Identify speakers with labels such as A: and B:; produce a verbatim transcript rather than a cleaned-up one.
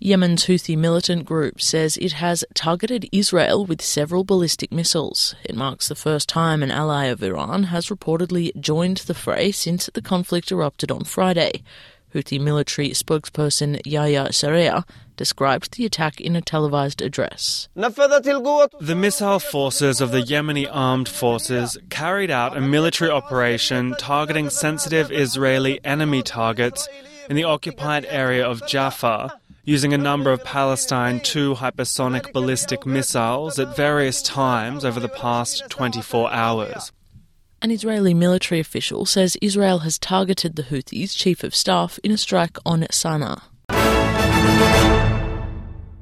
A: Yemen's Houthi militant group says it has targeted Israel with several ballistic missiles. It marks the first time an ally of Iran has reportedly joined the fray since the conflict erupted on Friday. Houthi military spokesperson Yahya Saraya described the attack in a televised address.
B: The missile forces of the Yemeni armed forces carried out a military operation targeting sensitive Israeli enemy targets in the occupied area of Jaffa, using a number of Palestine two hypersonic ballistic missiles at various times over the past twenty-four hours.
A: An Israeli military official says Israel has targeted the Houthis' chief of staff in a strike on Sana'a.